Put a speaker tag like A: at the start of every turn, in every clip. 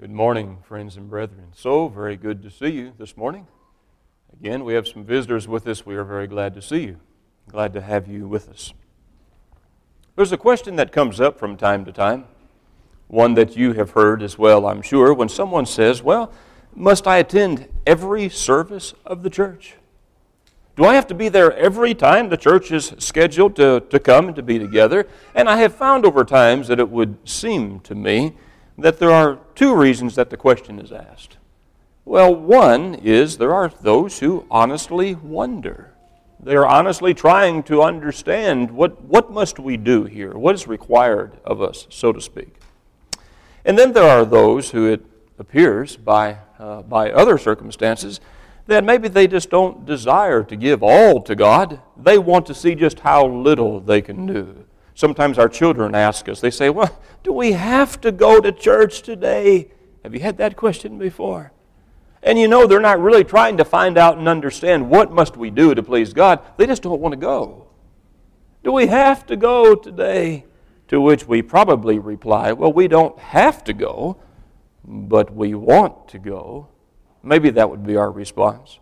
A: Good morning, friends and brethren. So very good to see you this morning. Again, we have some visitors with us. We are very glad to see you. Glad to have you with us. There's a question that comes up from time to time, one that you have heard as well, I'm sure, when someone says, well, must I attend every service of the church? Do I have to be there every time the church is scheduled to come and to be together? And I have found over times that it would seem to me that there are two reasons that the question is asked. Well, one is there are those who honestly wonder. They are honestly trying to understand what must we do here? What is required of us, so to speak? And then there are those who it appears by other circumstances that maybe they just don't desire to give all to God. They want to see just how little they can do. Sometimes our children ask us, they say, well, do we have to go to church today? Have you had that question before? And you know, they're not really trying to find out and understand what must we do to please God. They just don't want to go. Do we have to go today? To which we probably reply, well, we don't have to go, but we want to go. Maybe that would be our response.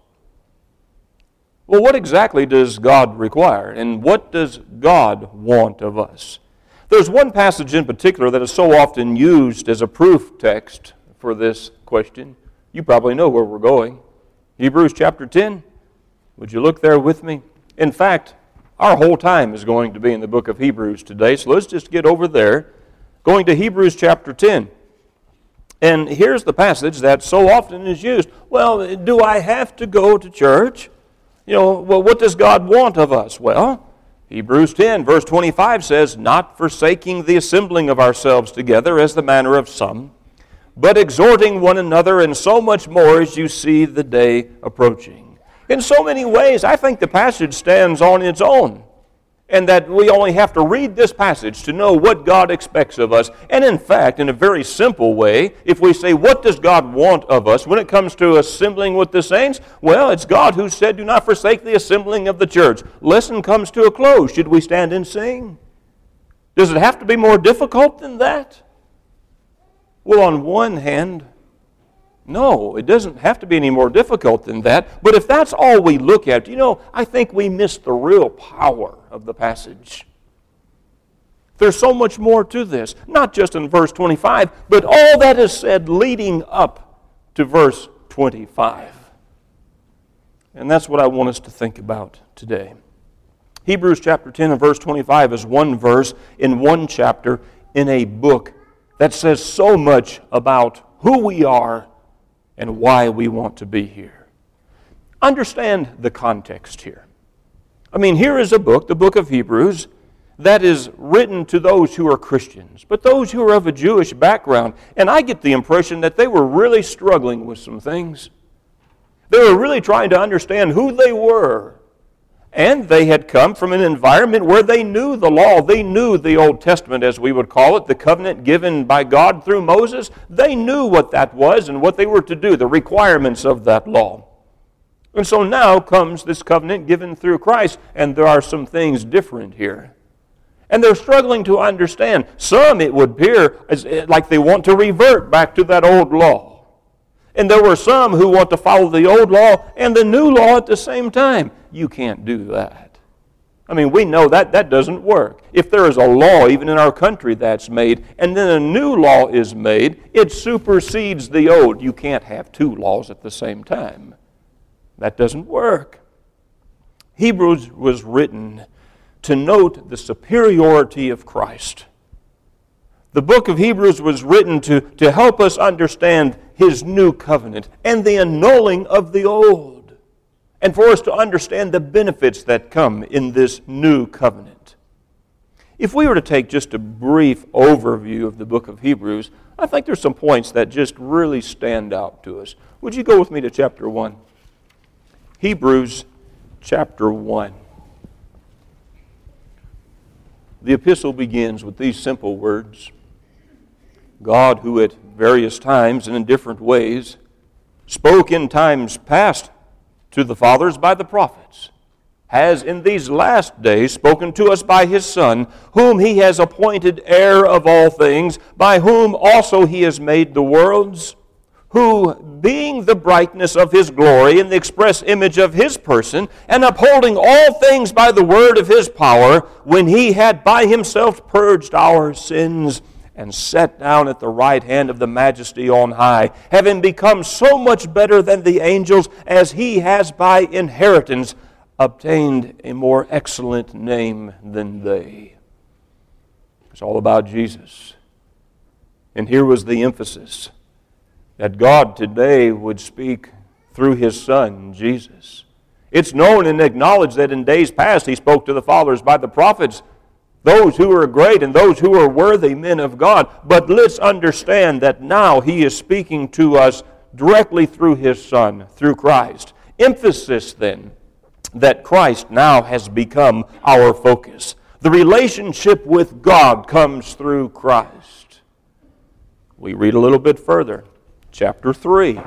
A: Well, what exactly does God require, and what does God want of us? There's one passage in particular that is so often used as a proof text for this question. You probably know where we're going. Hebrews chapter 10. Would you look there with me? In fact, our whole time is going to be in the book of Hebrews today, so let's just get over there. Going to Hebrews chapter 10. And here's the passage that so often is used. Well, do I have to go to church? Well, what does God want of us? Well, Hebrews 10, verse 25 says, not forsaking the assembling of ourselves together as the manner of some, but exhorting one another, and so much more as you see the day approaching. In so many ways, I think the passage stands on its own, and that we only have to read this passage to know what God expects of us. And in fact, in a very simple way, if we say, what does God want of us when it comes to assembling with the saints? Well, it's God who said, do not forsake the assembling of the church. Lesson comes to a close. Should we stand and sing? Does it have to be more difficult than that? Well, on one hand, no, it doesn't have to be any more difficult than that. But if that's all we look at, I think we miss the real power of the passage. There's so much more to this, not just in verse 25, but all that is said leading up to verse 25. And that's what I want us to think about today. Hebrews chapter 10 and verse 25 is one verse in one chapter in a book that says so much about who we are and why we want to be here. Understand the context here. Here is a book, the book of Hebrews, that is written to those who are Christians, but those who are of a Jewish background. And I get the impression that they were really struggling with some things. They were really trying to understand who they were. And they had come from an environment where they knew the law. They knew the Old Testament, as we would call it, the covenant given by God through Moses. They knew what that was and what they were to do, the requirements of that law. And so now comes this covenant given through Christ, and there are some things different here. And they're struggling to understand. Some, it would appear, like they want to revert back to that old law. And there were some who want to follow the old law and the new law at the same time. You can't do that. We know that doesn't work. If there is a law, even in our country, that's made, and then a new law is made, it supersedes the old. You can't have two laws at the same time. That doesn't work. Hebrews was written to note the superiority of Christ. The book of Hebrews was written to help us understand His new covenant and the annulling of the old, and for us to understand the benefits that come in this new covenant. If we were to take just a brief overview of the book of Hebrews, I think there's some points that just really stand out to us. Would you go with me to chapter 1? Hebrews chapter 1. The epistle begins with these simple words. God, who at various times and in different ways spoke in times past to the fathers by the prophets, has in these last days spoken to us by His Son, whom He has appointed heir of all things, by whom also He has made the worlds, who, being the brightness of His glory and the express image of His person, and upholding all things by the word of His power, when He had by Himself purged our sins, and sat down at the right hand of the Majesty on high, having become so much better than the angels, as He has by inheritance obtained a more excellent name than they. It's all about Jesus. And here was the emphasis, that God today would speak through His Son, Jesus. It's known and acknowledged that in days past He spoke to the fathers by the prophets, those who are great and those who are worthy men of God. But let's understand that now He is speaking to us directly through His Son, through Christ. Emphasis then, that Christ now has become our focus. The relationship with God comes through Christ. We read a little bit further. Chapter 3,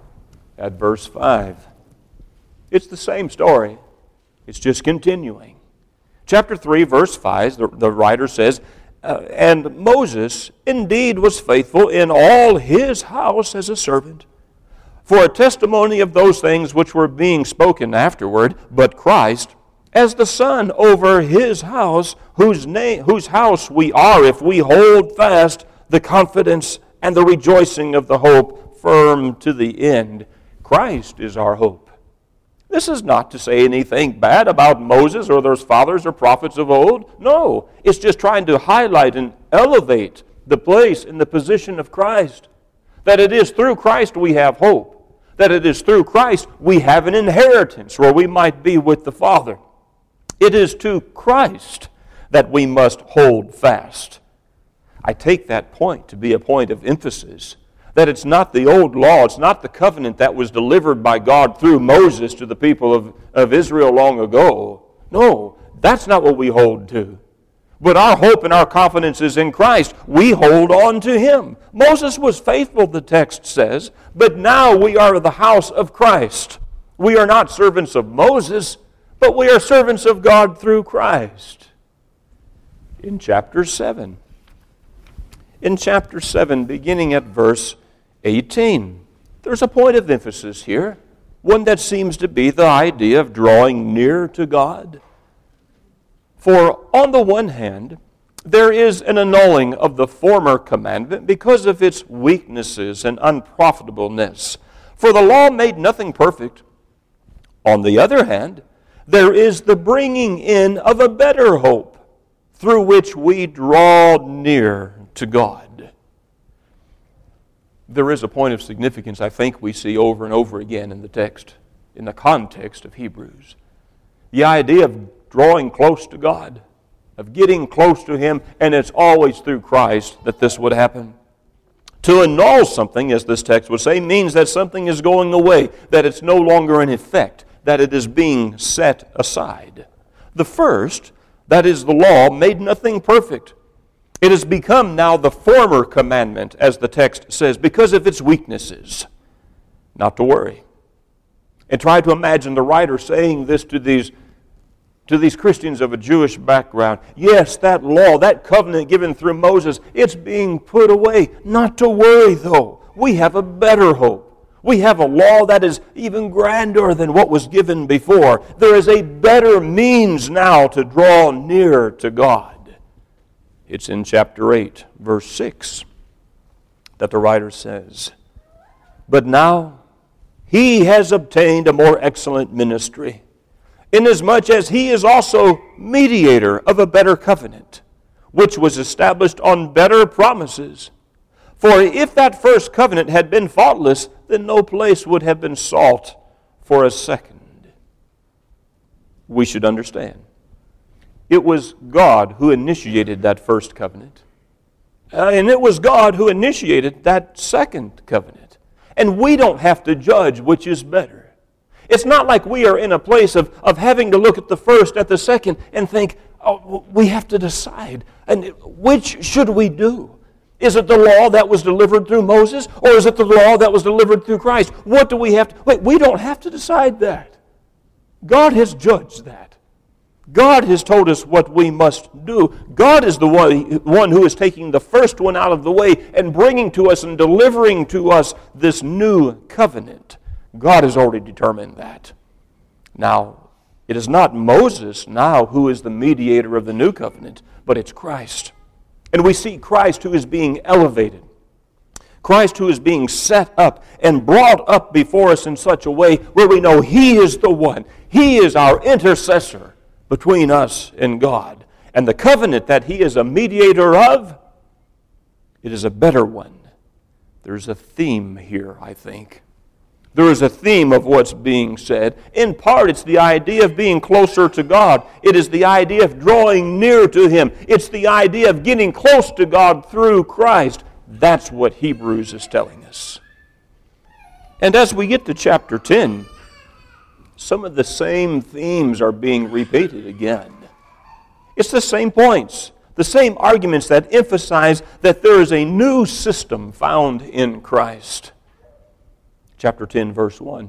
A: at verse 5. It's the same story. It's just continuing. Chapter 3, verse 5, the writer says, And Moses indeed was faithful in all his house as a servant, for a testimony of those things which were being spoken afterward, but Christ, as the Son over His house, whose house we are, if we hold fast the confidence and the rejoicing of the hope firm to the end. Christ is our hope. This is not to say anything bad about Moses or those fathers or prophets of old. No, it's just trying to highlight and elevate the place and the position of Christ. That it is through Christ we have hope. That it is through Christ we have an inheritance where we might be with the Father. It is to Christ that we must hold fast. I take that point to be a point of emphasis, that it's not the old law, it's not the covenant that was delivered by God through Moses to the people of Israel long ago. No, that's not what we hold to. But our hope and our confidence is in Christ. We hold on to Him. Moses was faithful, the text says, but now we are the house of Christ. We are not servants of Moses, but we are servants of God through Christ. In chapter 7, beginning at verse 18, there's a point of emphasis here, one that seems to be the idea of drawing near to God. For on the one hand, there is an annulling of the former commandment because of its weaknesses and unprofitableness. For the law made nothing perfect. On the other hand, there is the bringing in of a better hope, through which we draw near to God. There is a point of significance I think we see over and over again in the text, in the context of Hebrews. The idea of drawing close to God, of getting close to Him, and it's always through Christ that this would happen. To annul something, as this text would say, means that something is going away, that it's no longer in effect, that it is being set aside. The first, that is the law, made nothing perfect. It has become now the former commandment, as the text says, because of its weaknesses. Not to worry. And try to imagine the writer saying this to these Christians of a Jewish background. Yes, that law, that covenant given through Moses, it's being put away. Not to worry, though. We have a better hope. We have a law that is even grander than what was given before. There is a better means now to draw near to God. It's in chapter 8, verse 6, that the writer says, But now He has obtained a more excellent ministry, inasmuch as He is also mediator of a better covenant, which was established on better promises. For if that first covenant had been faultless, then no place would have been sought for a second. We should understand. It was God who initiated that first covenant. And it was God who initiated that second covenant. And we don't have to judge which is better. It's not like we are in a place of having to look at the first, at the second, and think, oh, we have to decide. And which should we do? Is it the law that was delivered through Moses, or is it the law that was delivered through Christ? What do we have to... Wait, we don't have to decide that. God has judged that. God has told us what we must do. God is the one who is taking the first one out of the way and bringing to us and delivering to us this new covenant. God has already determined that. Now, it is not Moses now who is the mediator of the new covenant, but it's Christ. And we see Christ who is being elevated. Christ who is being set up and brought up before us in such a way where we know He is the one. He is our intercessor between us and God. And the covenant that He is a mediator of, it is a better one. There's a theme here, I think. There is a theme of what's being said. In part, it's the idea of being closer to God. It is the idea of drawing near to Him. It's the idea of getting close to God through Christ. That's what Hebrews is telling us. And as we get to chapter 10, some of the same themes are being repeated again. It's the same points, the same arguments that emphasize that there is a new system found in Christ. Chapter 10, verse 1.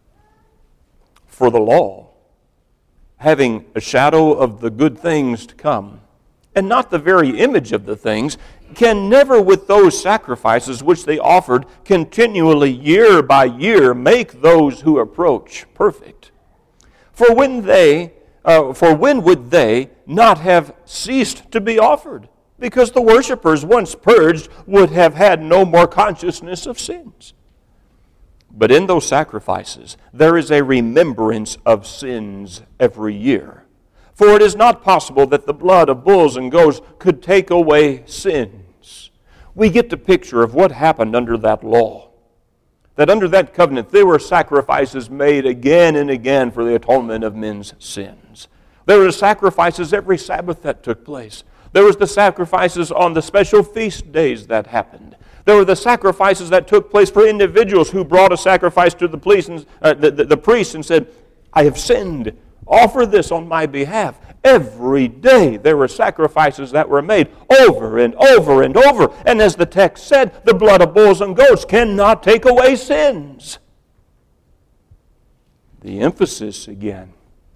A: For the law, having a shadow of the good things to come, and not the very image of the things, can never with those sacrifices which they offered continually year by year make those who approach perfect. For when would they not have ceased to be offered? Because the worshippers, once purged, would have had no more consciousness of sins. But in those sacrifices, there is a remembrance of sins every year. For it is not possible that the blood of bulls and goats could take away sins. We get the picture of what happened under that law. That under that covenant, there were sacrifices made again and again for the atonement of men's sins. There were sacrifices every Sabbath that took place. There was the sacrifices on the special feast days that happened. There were the sacrifices that took place for individuals who brought a sacrifice to the priest and said, I have sinned. Offer this on my behalf. Every day there were sacrifices that were made over and over and over. And as the text said, the blood of bulls and goats cannot take away sins. The emphasis again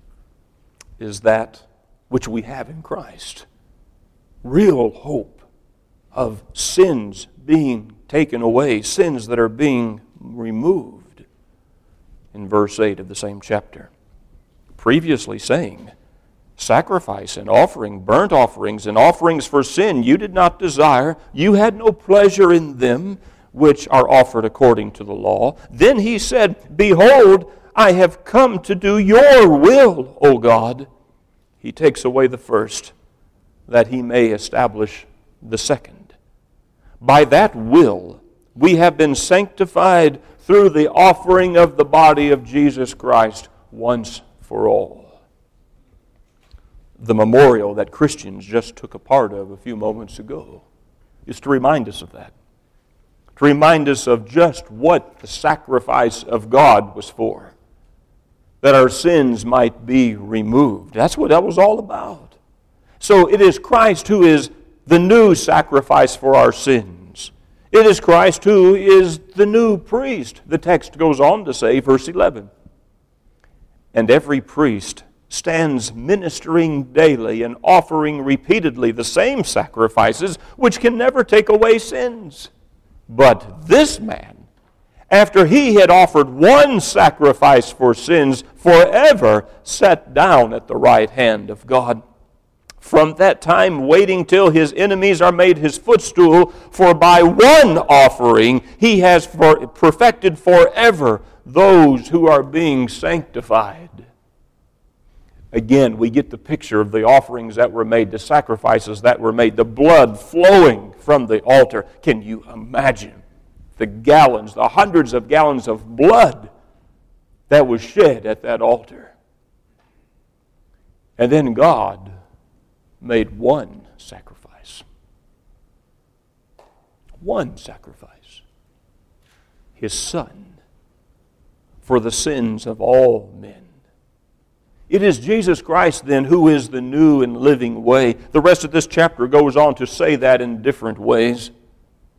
A: is that which we have in Christ. Real hope of sins being taken away, sins that are being removed. In verse 8 of the same chapter. Previously saying, sacrifice and offering, burnt offerings and offerings for sin you did not desire, you had no pleasure in them which are offered according to the law. Then he said, behold, I have come to do your will, O God. He takes away the first, that he may establish the second. By that will we have been sanctified through the offering of the body of Jesus Christ once for all. The memorial that Christians just took a part of a few moments ago is to remind us of that. To remind us of just what the sacrifice of God was for. That our sins might be removed. That's what that was all about. So it is Christ who is the new sacrifice for our sins. It is Christ who is the new priest. The text goes on to say, verse 11, and every priest stands ministering daily and offering repeatedly the same sacrifices which can never take away sins. But this man, after he had offered one sacrifice for sins, forever sat down at the right hand of God. From that time waiting till his enemies are made his footstool, for by one offering he has perfected forever those who are being sanctified. Again, we get the picture of the offerings that were made, the sacrifices that were made, the blood flowing from the altar. Can you imagine the gallons, the hundreds of gallons of blood that was shed at that altar? And then God made one sacrifice. One sacrifice. His Son for the sins of all men. It is Jesus Christ, then, who is the new and living way. The rest of this chapter goes on to say that in different ways.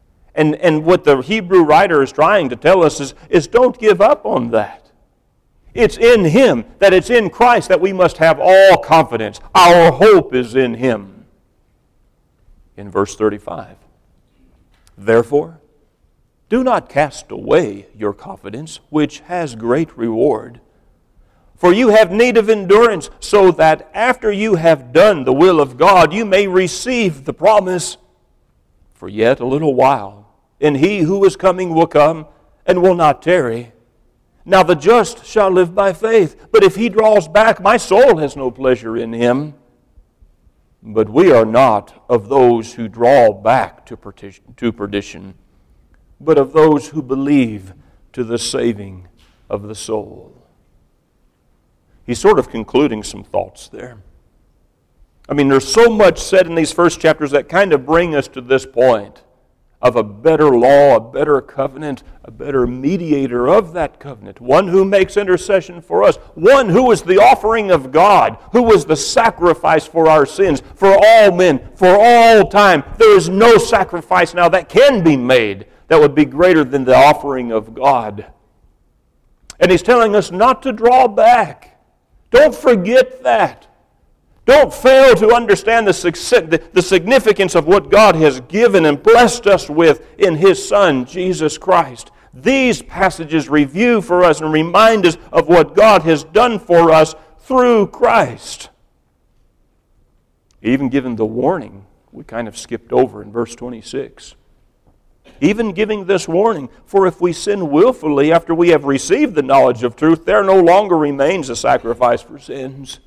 A: And what the Hebrew writer is trying to tell us is don't give up on that. It's in Him, that it's in Christ that we must have all confidence. Our hope is in Him. In verse 35, therefore, do not cast away your confidence, which has great reward. For you have need of endurance, so that after you have done the will of God, you may receive the promise. For yet a little while, and He who is coming will come, and will not tarry. Now the just shall live by faith, but if he draws back, my soul has no pleasure in him. But we are not of those who draw back to perdition, but of those who believe to the saving of the soul. He's sort of concluding some thoughts there. I mean, there's so much said in these first chapters that kind of bring us to this point of a better law, a better covenant, a better mediator of that covenant, one who makes intercession for us, one who is the offering of God, who was the sacrifice for our sins, for all men, for all time. There is no sacrifice now that can be made that would be greater than the offering of God. And He's telling us not to draw back. Don't forget that. Don't fail to understand the significance of what God has given and blessed us with in His Son, Jesus Christ. These passages review for us and remind us of what God has done for us through Christ. Even given the warning we kind of skipped over in verse 26. Even giving this warning, for if we sin willfully after we have received the knowledge of truth, there no longer remains a sacrifice for sins.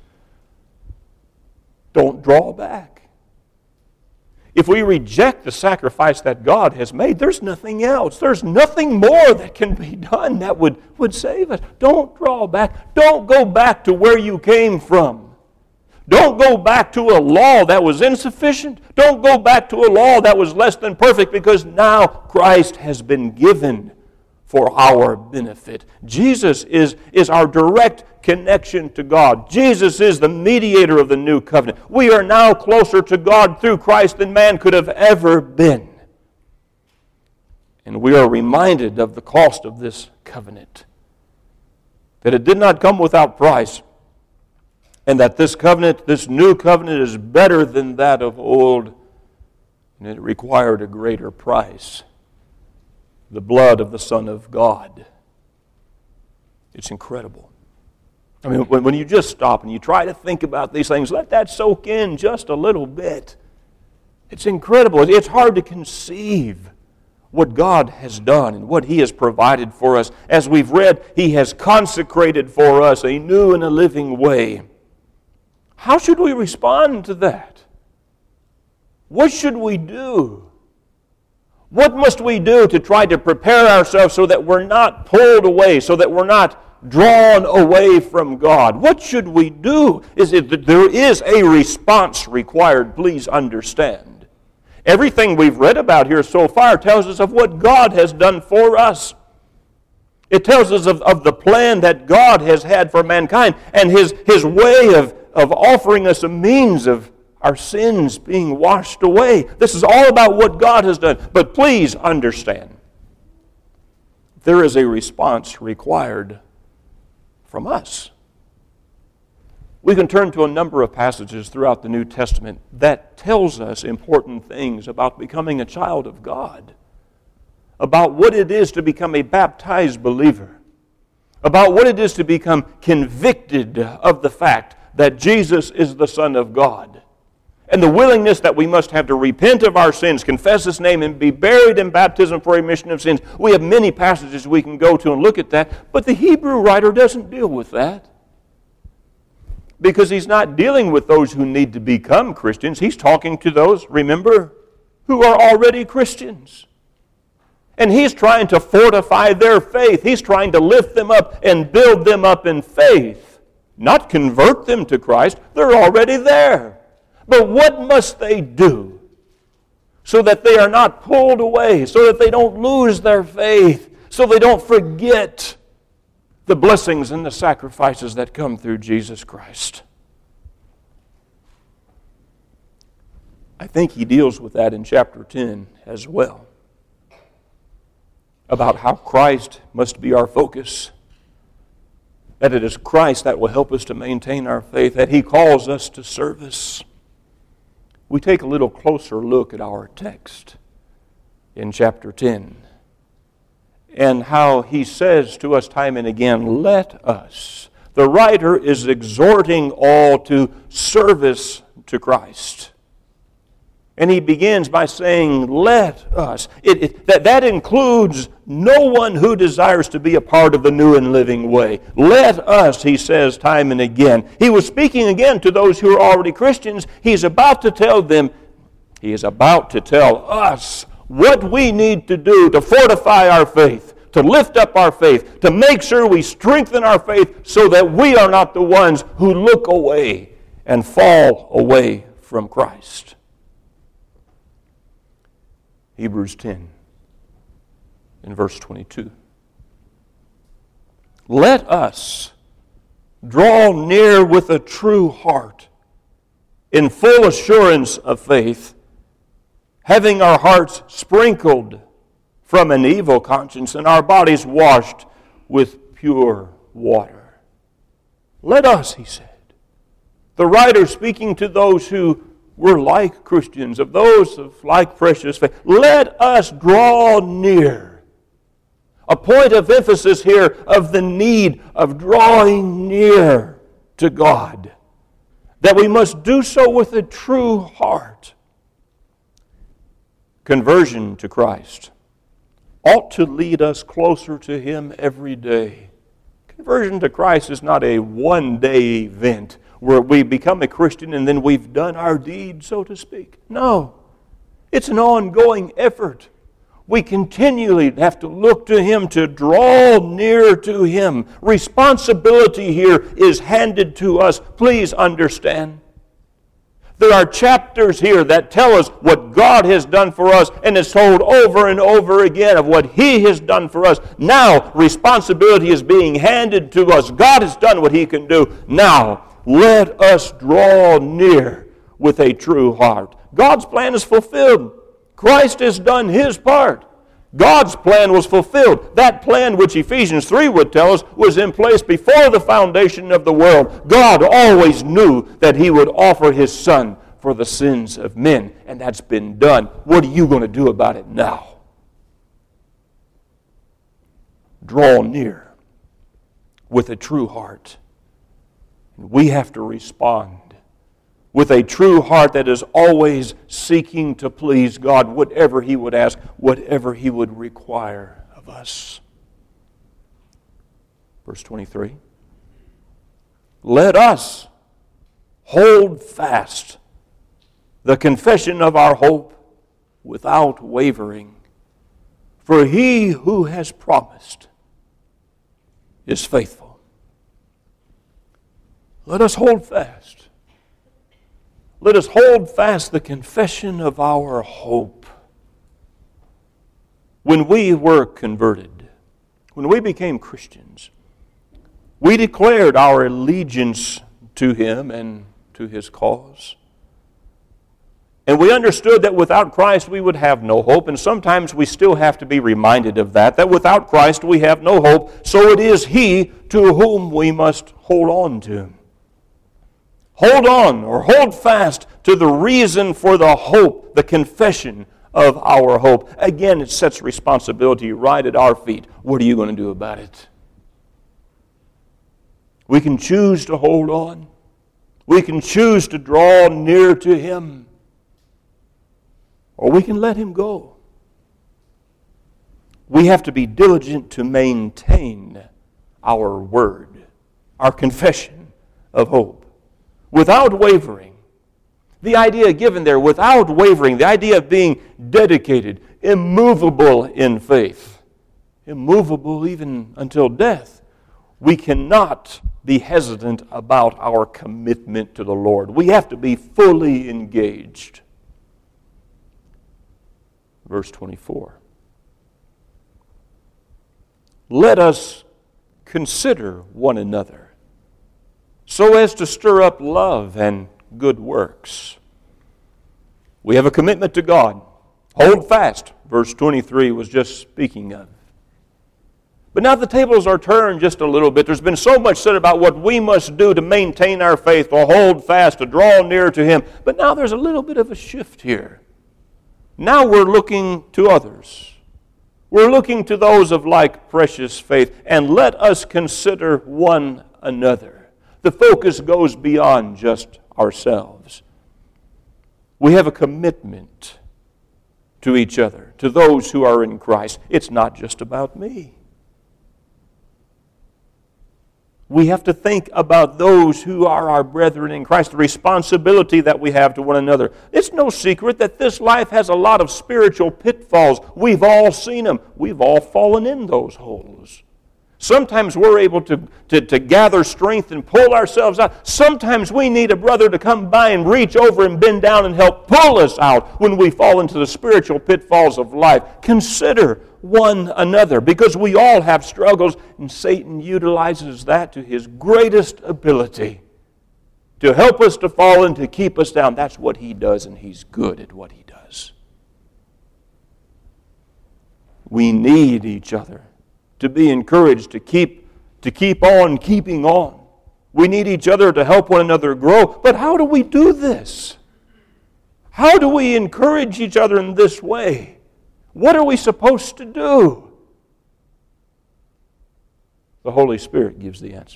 A: Don't draw back. If we reject the sacrifice that God has made, there's nothing else. There's nothing more that can be done that would save us. Don't draw back. Don't go back to where you came from. Don't go back to a law that was insufficient. Don't go back to a law that was less than perfect, because now Christ has been given for our benefit. Jesus is our direct connection to God. Jesus is the mediator of the new covenant. We are now closer to God through Christ than man could have ever been. And we are reminded of the cost of this covenant, that it did not come without price, and that this covenant, this new covenant, is better than that of old, and it required a greater price. The blood of the Son of God. It's incredible. I mean, when you just stop and you try to think about these things, let that soak in just a little bit. It's incredible. It's hard to conceive what God has done and what He has provided for us. As we've read, He has consecrated for us a new and a living way. How should we respond to that? What should we do? What must we do to try to prepare ourselves so that we're not pulled away, so that we're not drawn away from God? What should we do? There is a response required, please understand. Everything we've read about here so far tells us of what God has done for us. It tells us of the plan that God has had for mankind and His way of offering us a means of our sins being washed away. This is all about what God has done. But please understand, there is a response required from us. We can turn to a number of passages throughout the New Testament that tells us important things about becoming a child of God, about what it is to become a baptized believer, about what it is to become convicted of the fact that Jesus is the Son of God, and the willingness that we must have to repent of our sins, confess His name, and be buried in baptism for remission of sins. We have many passages we can go to and look at that, but the Hebrew writer doesn't deal with that. Because he's not dealing with those who need to become Christians. He's talking to those, remember, who are already Christians. And he's trying to fortify their faith. He's trying to lift them up and build them up in faith. Not convert them to Christ. They're already there. But what must they do so that they are not pulled away, so that they don't lose their faith, so they don't forget the blessings and the sacrifices that come through Jesus Christ? I think he deals with that in chapter 10 as well, about how Christ must be our focus that it is Christ that will help us to maintain our faith, that He calls us to service. We take a little closer look at our text in chapter 10 and how he says to us time and again, let us. The writer is exhorting all to service to Christ. And he begins by saying, let us. That includes no one who desires to be a part of the new and living way. Let us, he says time and again. He was speaking again to those who are already Christians. He's about to tell them, he is about to tell us what we need to do to fortify our faith, to lift up our faith, to make sure we strengthen our faith so that we are not the ones who look away and fall away from Christ. Hebrews 10 in verse 22. Let us draw near with a true heart in full assurance of faith, having our hearts sprinkled from an evil conscience and our bodies washed with pure water. Let us, he said. The writer speaking to those who were like Christians, of those of like precious faith. Let us draw near. A point of emphasis here of the need of drawing near to God. That we must do so with a true heart. Conversion to Christ ought to lead us closer to Him every day. Conversion to Christ is not a one-day event where we become a Christian and then we've done our deed, so to speak. No. It's an ongoing effort. We continually have to look to Him to draw near to Him. Responsibility here is handed to us. Please understand. There are chapters here that tell us what God has done for us, and it's told over and over again of what He has done for us. Now, responsibility is being handed to us. God has done what He can do. Now, let us draw near with a true heart. God's plan is fulfilled. Christ has done His part. God's plan was fulfilled. That plan which Ephesians 3 would tell us was in place before the foundation of the world. God always knew that He would offer His Son for the sins of men, and that's been done. What are you going to do about it now? Draw near with a true heart. We have to respond with a true heart that is always seeking to please God, whatever He would ask, whatever He would require of us. Verse 23. Let us hold fast the confession of our hope without wavering, for He who has promised is faithful. Let us hold fast. Let us hold fast the confession of our hope. When we were converted, when we became Christians, we declared our allegiance to Him and to His cause. And we understood that without Christ we would have no hope, and sometimes we still have to be reminded of that without Christ we have no hope, so it is He to whom we must hold on to. Hold on or hold fast to the reason for the hope, the confession of our hope. Again, it sets responsibility right at our feet. What are you going to do about it? We can choose to hold on. We can choose to draw near to Him. Or we can let Him go. We have to be diligent to maintain our word, our confession of hope. Without wavering. The idea given there, without wavering, the idea of being dedicated, immovable in faith, immovable even until death. We cannot be hesitant about our commitment to the Lord. We have to be fully engaged. Verse 24. Let us consider one another, so as to stir up love and good works. We have a commitment to God. Hold fast, verse 23 was just speaking of. But now the tables are turned just a little bit. There's been so much said about what we must do to maintain our faith, to hold fast, to draw near to Him. But now there's a little bit of a shift here. Now we're looking to others. We're looking to those of like precious faith. And let us consider one another. The focus goes beyond just ourselves. We have a commitment to each other, to those who are in Christ. It's not just about me. We have to think about those who are our brethren in Christ, the responsibility that we have to one another. It's no secret that this life has a lot of spiritual pitfalls. We've all seen them. We've all fallen in those holes. Sometimes we're able to gather strength and pull ourselves out. Sometimes we need a brother to come by and reach over and bend down and help pull us out when we fall into the spiritual pitfalls of life. Consider one another, because we all have struggles, and Satan utilizes that to his greatest ability to help us to fall and to keep us down. That's what he does, and he's good at what he does. We need each other to be encouraged to keep on keeping on. We need each other to help one another grow. But how do we do this? How do we encourage each other in this way? What are we supposed to do? The Holy Spirit gives the answer.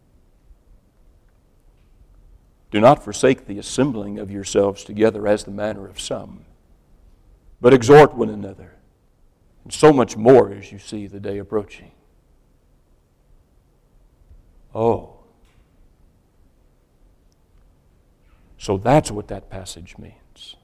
A: Do not forsake the assembling of yourselves together as the manner of some, but exhort one another, and so much more as you see the day approaching. Oh. So that's what that passage means.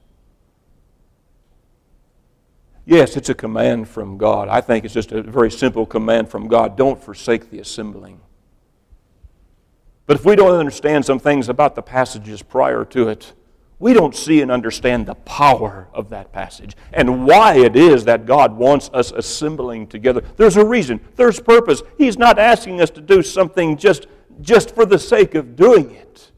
A: Yes, it's a command from God. I think it's just a very simple command from God. Don't forsake the assembling. But if we don't understand some things about the passages prior to it, we don't see and understand the power of that passage and why it is that God wants us assembling together. There's a reason. There's purpose. He's not asking us to do something just for the sake of doing it.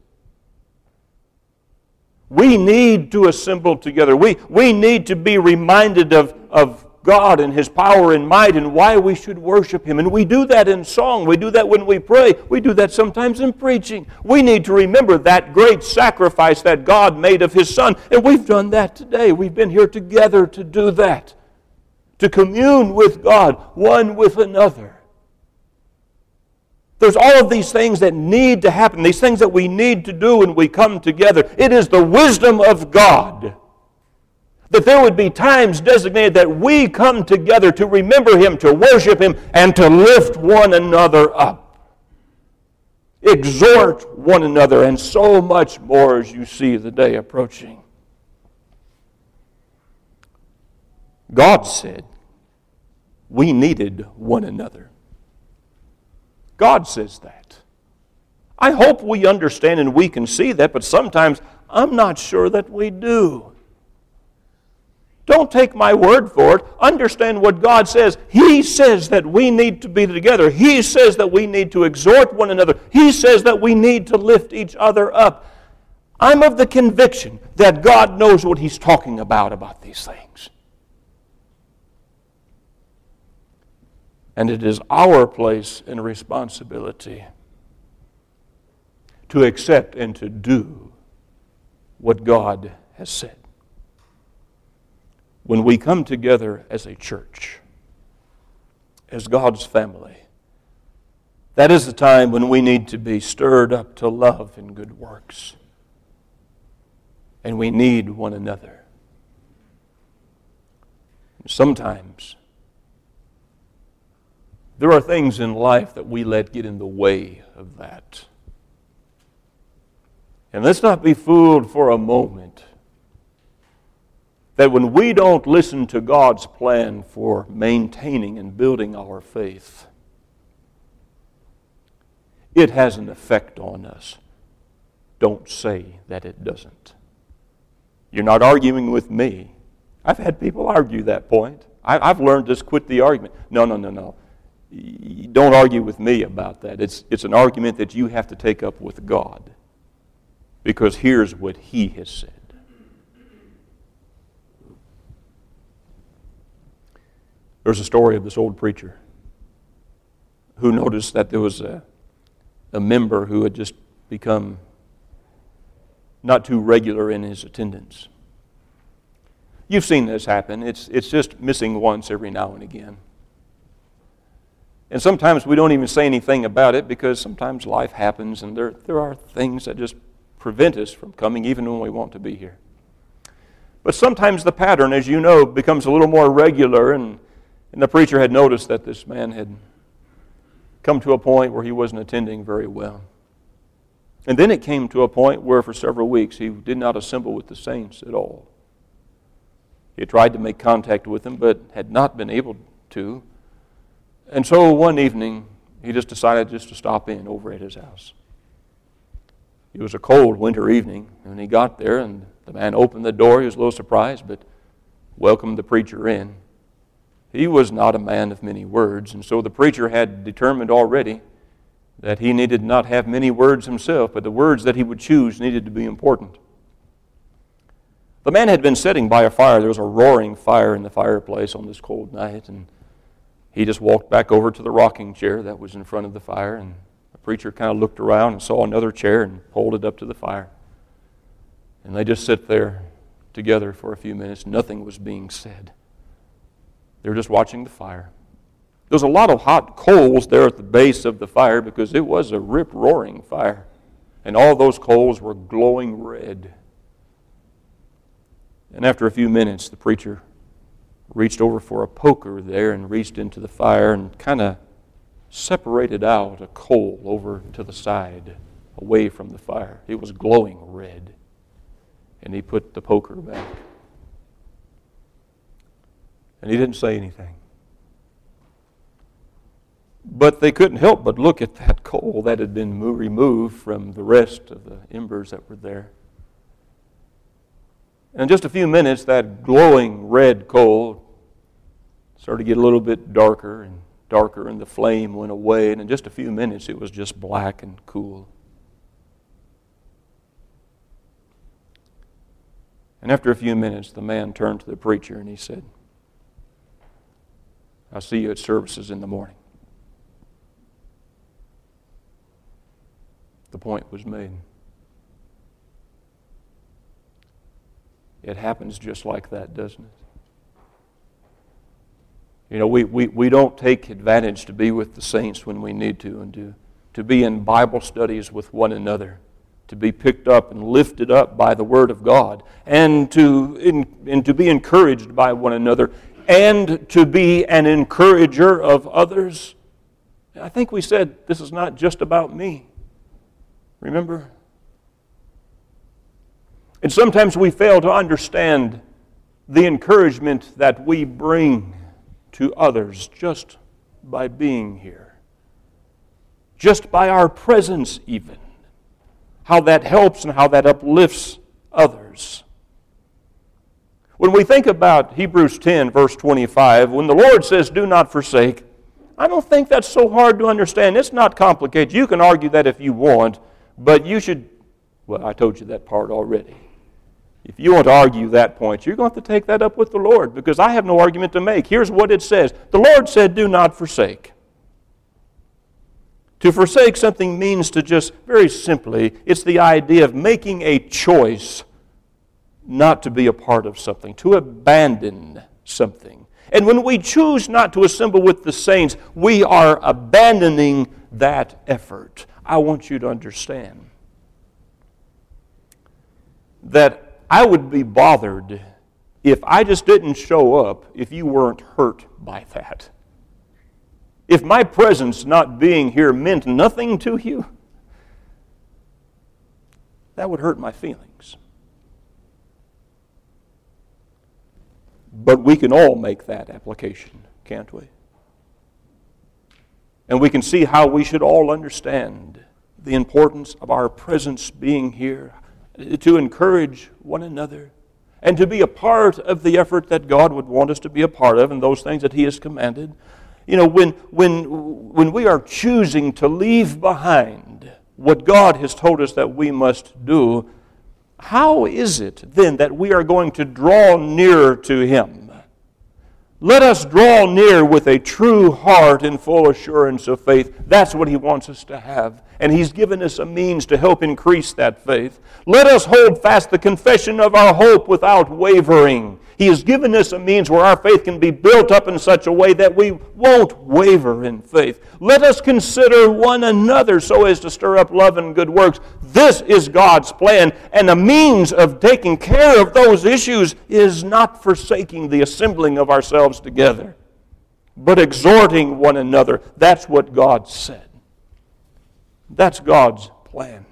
A: We need to assemble together. We need to be reminded of God and His power and might and why we should worship Him. And we do that in song. We do that when we pray. We do that sometimes in preaching. We need to remember that great sacrifice that God made of His Son. And we've done that today. We've been here together to do that. To commune with God, one with another. There's all of these things that need to happen, these things that we need to do when we come together. It is the wisdom of God that there would be times designated that we come together to remember Him, to worship Him, and to lift one another up. Exhort one another, and so much more as you see the day approaching. God said we needed one another. God says that. I hope we understand and we can see that, but sometimes I'm not sure that we do. Don't take my word for it. Understand what God says. He says that we need to be together. He says that we need to exhort one another. He says that we need to lift each other up. I'm of the conviction that God knows what He's talking about these things. And it is our place and responsibility to accept and to do what God has said. When we come together as a church, as God's family, that is the time when we need to be stirred up to love and good works. And we need one another. Sometimes there are things in life that we let get in the way of that. And let's not be fooled for a moment that when we don't listen to God's plan for maintaining and building our faith, it has an effect on us. Don't say that it doesn't. You're not arguing with me. I've had people argue that point. I've learned to just quit the argument. No. Don't argue with me about that. It's an argument that you have to take up with God. Because here's what He has said. There's a story of this old preacher. who noticed that there was a member who had just become not too regular in his attendance. You've seen this happen. It's just missing once every now and again. And sometimes we don't even say anything about it because sometimes life happens and there are things that just prevent us from coming even when we want to be here. But sometimes the pattern, as you know, becomes a little more regular, and the preacher had noticed that this man had come to a point where he wasn't attending very well. And then it came to a point where for several weeks he did not assemble with the saints at all. He had tried to make contact with them, but had not been able to. And so one evening, he just decided just to stop in over at his house. It was a cold winter evening, and he got there, and the man opened the door. He was a little surprised, but welcomed the preacher in. He was not a man of many words, and so the preacher had determined already that he needed not have many words himself, but the words that he would choose needed to be important. The man had been sitting by a fire. There was a roaring fire in the fireplace on this cold night, and he just walked back over to the rocking chair that was in front of the fire, and the preacher kind of looked around and saw another chair and pulled it up to the fire. And they just sit there together for a few minutes. Nothing was being said. They were just watching the fire. There was a lot of hot coals there at the base of the fire because it was a rip-roaring fire. And all those coals were glowing red. And after a few minutes, the preacher reached over for a poker there and reached into the fire and kind of separated out a coal over to the side, away from the fire. It was glowing red. And he put the poker back. And he didn't say anything. But they couldn't help but look at that coal that had been removed from the rest of the embers that were there. And in just a few minutes, that glowing red coal started to get a little bit darker, and the flame went away. And in just a few minutes, it was just black and cool. And after a few minutes, the man turned to the preacher and he said, "I'll see you at services in the morning." The point was made. It happens just like that, doesn't it? You know, we don't take advantage to be with the saints when we need to, and to be in Bible studies with one another, to be picked up and lifted up by the Word of God, and to be encouraged by one another, and to be an encourager of others. I think we said this is not just about me. Remember? And sometimes we fail to understand the encouragement that we bring to others just by being here. Just by our presence even. How that helps and how that uplifts others. When we think about Hebrews 10, verse 25, when the Lord says, "Do not forsake," I don't think that's so hard to understand. It's not complicated. You can argue that if you want, but you should, well, I told you that part already. If you want to argue that point, you're going to have to take that up with the Lord, because I have no argument to make. Here's what it says. The Lord said, "Do not forsake." To forsake something means to just, very simply, it's the idea of making a choice not to be a part of something, to abandon something. And when we choose not to assemble with the saints, we are abandoning that effort. I want you to understand that I would be bothered if I just didn't show up if you weren't hurt by that. If my presence not being here meant nothing to you, that would hurt my feelings. But we can all make that application, can't we? And we can see how we should all understand the importance of our presence being here, to encourage one another, and to be a part of the effort that God would want us to be a part of, and those things that He has commanded. You know, when we are choosing to leave behind what God has told us that we must do, how is it then that we are going to draw nearer to Him? Let us draw near with a true heart and full assurance of faith. That's what He wants us to have. And He's given us a means to help increase that faith. Let us hold fast the confession of our hope without wavering. He has given us a means where our faith can be built up in such a way that we won't waver in faith. Let us consider one another so as to stir up love and good works. This is God's plan, and a means of taking care of those issues is not forsaking the assembling of ourselves together, but exhorting one another. That's what God said. That's God's plan.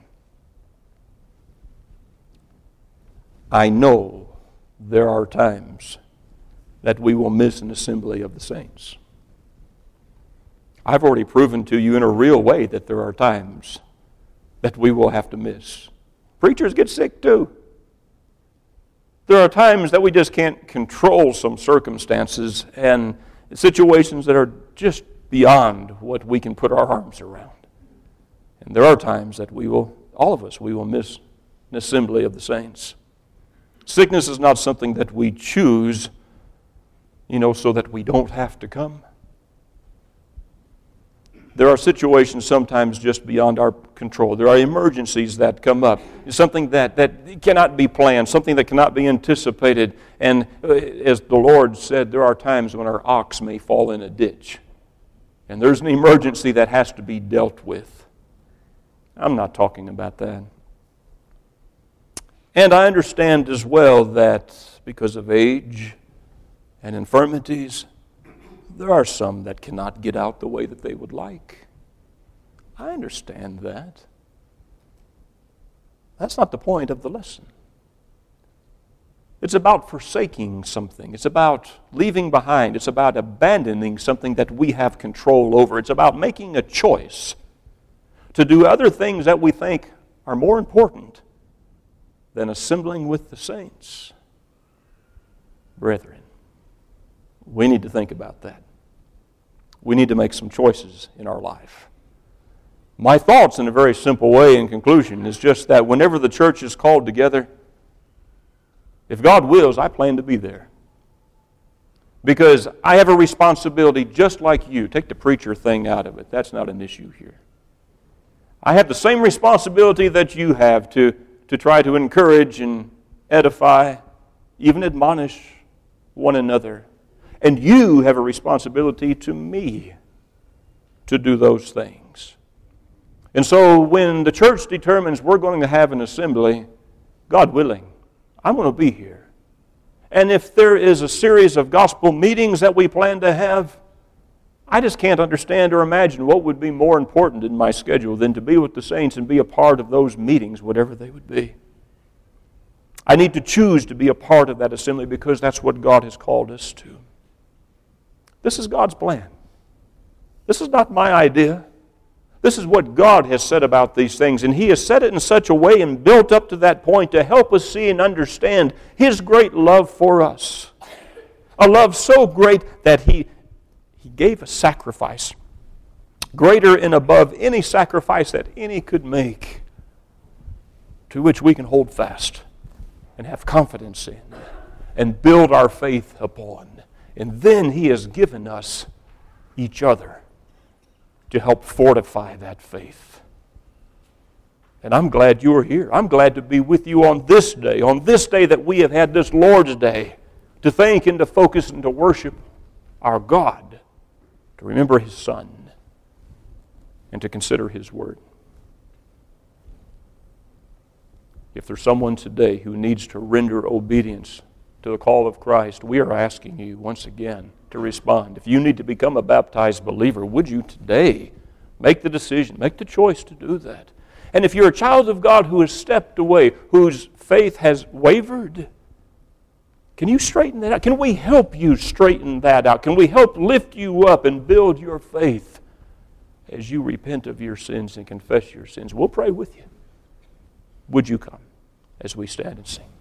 A: I know there are times that we will miss an assembly of the saints. I've already proven to you in a real way that there are times that we will have to miss. Preachers get sick too. There are times that we just can't control some circumstances and situations that are just beyond what we can put our arms around. And there are times that we will miss an assembly of the saints. Sickness is not something that we choose, so that we don't have to come. There are situations sometimes just beyond our control. There are emergencies that come up. It's something that cannot be planned, something that cannot be anticipated. And as the Lord said, there are times when our ox may fall in a ditch. And there's an emergency that has to be dealt with. I'm not talking about that. And I understand as well that because of age and infirmities, there are some that cannot get out the way that they would like. I understand that. That's not the point of the lesson. It's about forsaking something. It's about leaving behind. It's about abandoning something that we have control over. It's about making a choice to do other things that we think are more important than assembling with the saints. Brethren, we need to think about that. We need to make some choices in our life. My thoughts in a very simple way in conclusion is just that whenever the church is called together, if God wills, I plan to be there. Because I have a responsibility just like you. Take the preacher thing out of it. That's not an issue here. I have the same responsibility that you have to try to encourage and edify, even admonish one another. And you have a responsibility to me to do those things. And so when the church determines we're going to have an assembly, God willing, I'm going to be here. And if there is a series of gospel meetings that we plan to have, I just can't understand or imagine what would be more important in my schedule than to be with the saints and be a part of those meetings, whatever they would be. I need to choose to be a part of that assembly because that's what God has called us to. This is God's plan. This is not my idea. This is what God has said about these things, and He has said it in such a way and built up to that point to help us see and understand His great love for us. A love so great that He gave a sacrifice greater and above any sacrifice that any could make, to which we can hold fast and have confidence in and build our faith upon. And then He has given us each other to help fortify that faith. And I'm glad you are here. I'm glad to be with you on this day that we have had this Lord's Day, to thank and to focus and to worship our God, to remember His Son, and to consider His Word. If there's someone today who needs to render obedience to the call of Christ, we are asking you once again to respond. If you need to become a baptized believer, would you today make the decision, make the choice to do that? And if you're a child of God who has stepped away, whose faith has wavered, can you straighten that out? Can we help you straighten that out? Can we help lift you up and build your faith as you repent of your sins and confess your sins? We'll pray with you. Would you come as we stand and sing?